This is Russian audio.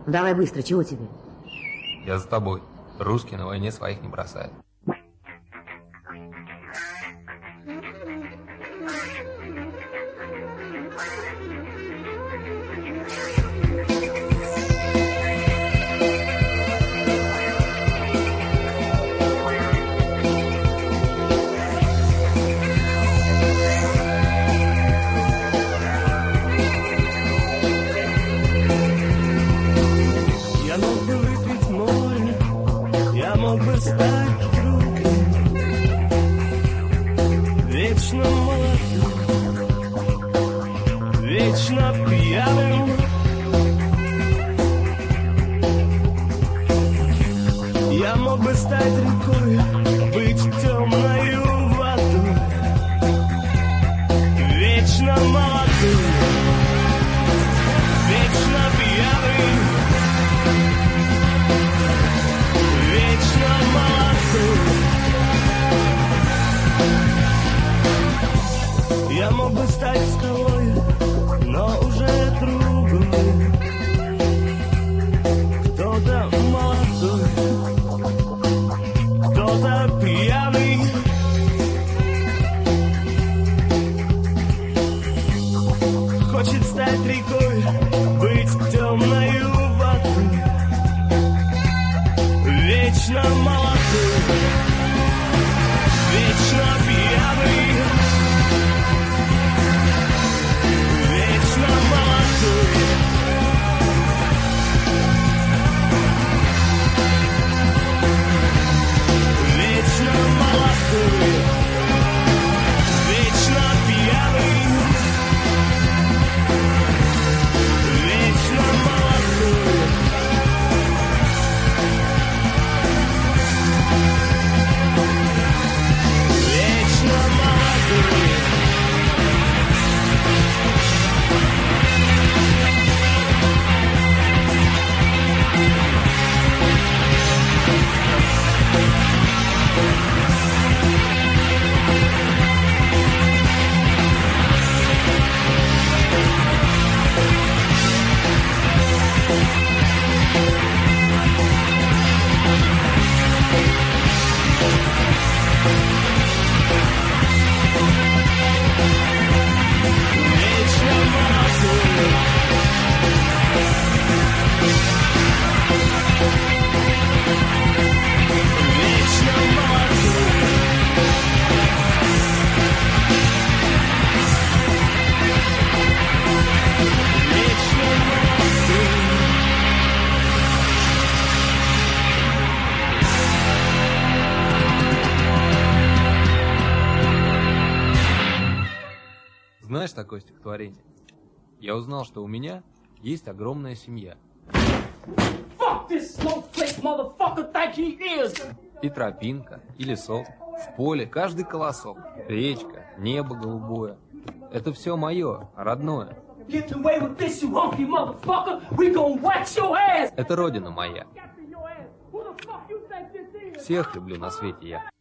Давай быстро, чего тебе? Я за тобой. Русские на войне своих не бросают. Я мог бы выпить море, я мог бы стать другим, вечно молодым, вечно пьяным. Я мог бы стать рекой, быть темною водой, вечно молодым, вечно пьяным. Вечно молодым. Я мог бы стать скалой, но уже другой. Кто-то молодой, кто-то пьяный. Хочет стать рекой, быть темною водой. Вечно молодой, вечно пьяный, вечно молодой, вечно молодой, вечно пьяный, вечно молодой. Вечно молодой. Вечно молодой. Вечно молодой. Вечно молодой. Знаешь такое стихотворение? Я узнал, что у меня есть огромная семья. Fuck this snowflake motherfucker think he is! И тропинка, и лесок, в поле каждый колосок, речка, небо голубое. Это все мое, родное. Get away with this, you hunky motherfucker! We gon' wax your ass! Это родина моя. Who the fuck you think this is? Всех люблю на свете я.